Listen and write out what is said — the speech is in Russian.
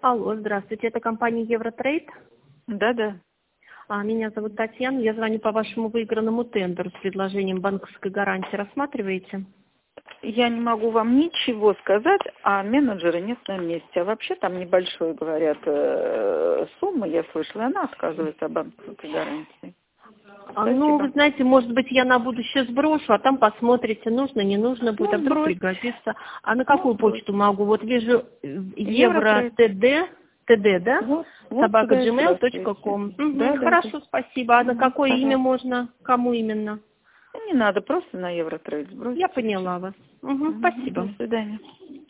Алло, здравствуйте, это компания Евротрейд. Да. Меня зовут Татьяна, я звоню по вашему выигранному тендеру с предложением банковской гарантии. Рассматриваете? Я не могу вам ничего сказать, а менеджера нет на месте. А вообще там небольшой, говорят, сумма, я слышала, она отказывается от банковской гарантии. Ну, вы знаете, может быть, я на будущее сброшу, а там посмотрите, нужно, не нужно будет, а вдруг сбрось. пригодится. А на какую почту могу? Вот вижу Евротрейд. ТД, да? Вот Собака сюда и gmail.com. здравствуйте. Да. Хорошо, спасибо. А на какое имя Пожалуйста. можно? Кому именно? Не надо, просто на Евротрейд сбросить. Я поняла вас. Спасибо. До свидания.